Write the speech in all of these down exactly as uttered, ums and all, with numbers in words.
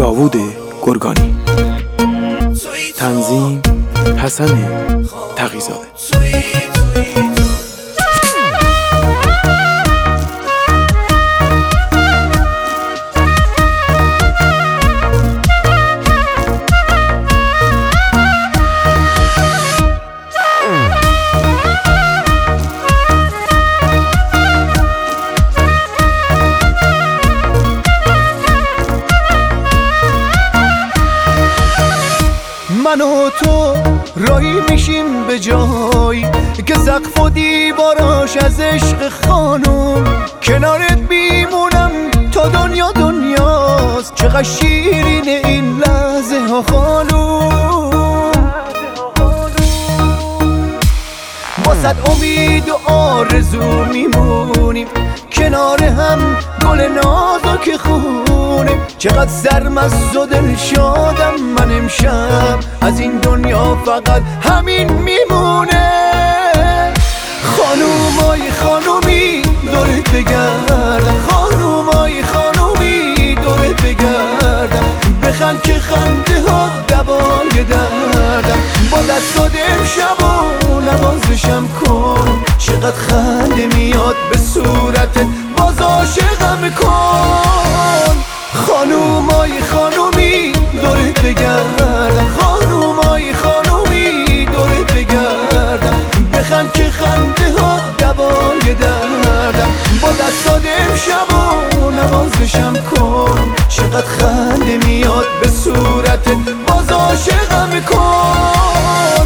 داوود گرگانی، تنظیم حسن تقی‌زاده. من و تو راهی میشیم به جایی که سقف و دیواراش از عشق خانم، کنارت بیمونم تا دنیا دنیاست. چقدر شیرین این لحظه ها خانم، واسه امید و آرزو میمونیم کنار هم، گل نازک خونیم. چقدر سرمست و دل شادم من امشب، از این دنیا فقط همین میمونه. خانومای خانومی دورت بگردم، خانومای خانومی دورت بگردم. بخند که خنده ها دوای دردم، با دستات امشب و نوازشم کن. چقدر خنده میاد به صورتت، باز عاشقم کن. خانومای خانومی دورت بگردم، خانومای خانومی دورت بگردم. بخند که خنده ها دوای دردم، با دستات امشب و نوازشم کن. چقدر خنده میاد به صورتت، باز عاشقم کن.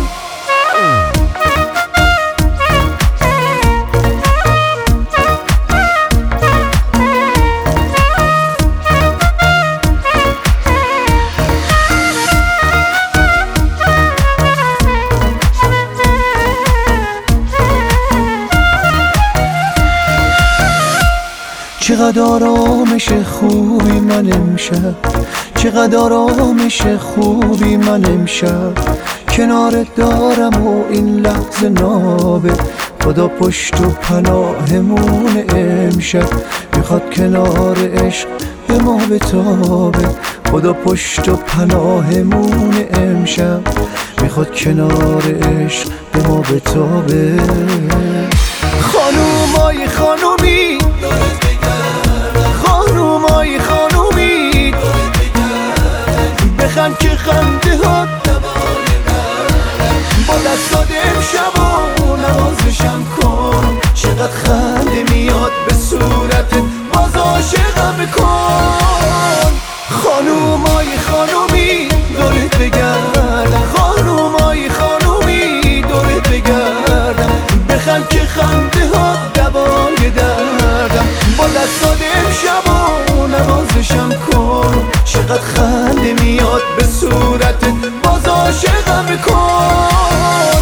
چقدر آرامش خوبی من امشب، چقدر آرامش خوبی من امشب. کنارت دارم و این لحظه نابه، خدا پشت و پناهمون امشب. میخواد کنار عشق به ما بتابه، خدا پشت و پناهمون امشب. میخواد کنار عشق به ما بتابه. خانومای خانومی خانومای خانومی بخند که خنده ها با دستات امشب و نوازشم کن. چقدر خنده میاد به صورتت، باز عاشقم کن. خانومای خانومی دورت بگردم، خانومای خانومی دورت بگردم. بخند که خنده ها دوای دردم، با دستات امشب و نوازشم کن. چقدر خنده میاد به صورتت، باز عاشقم کن.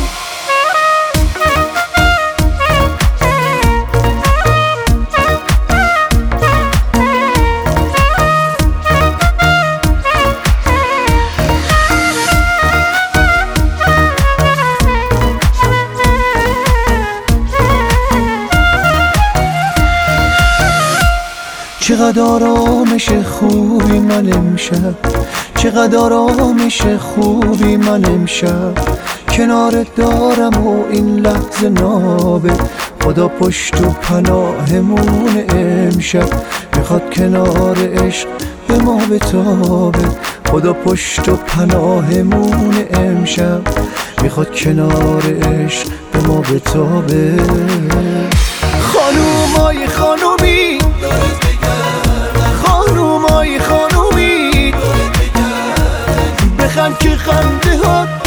چقدر آرامش خوبی من امشب، چقدر آرامش خوبی من امشب. کنارت دارم و این لحظه نابه، خدا پشت و پناهمون امشب. میخواد کنار عشق به ما بتابه، خدا پشت و پناهمون امشب. میخواد کنار عشق به ما بتابه. خانومای خانومی خانومای خانومی بخند که خنده ها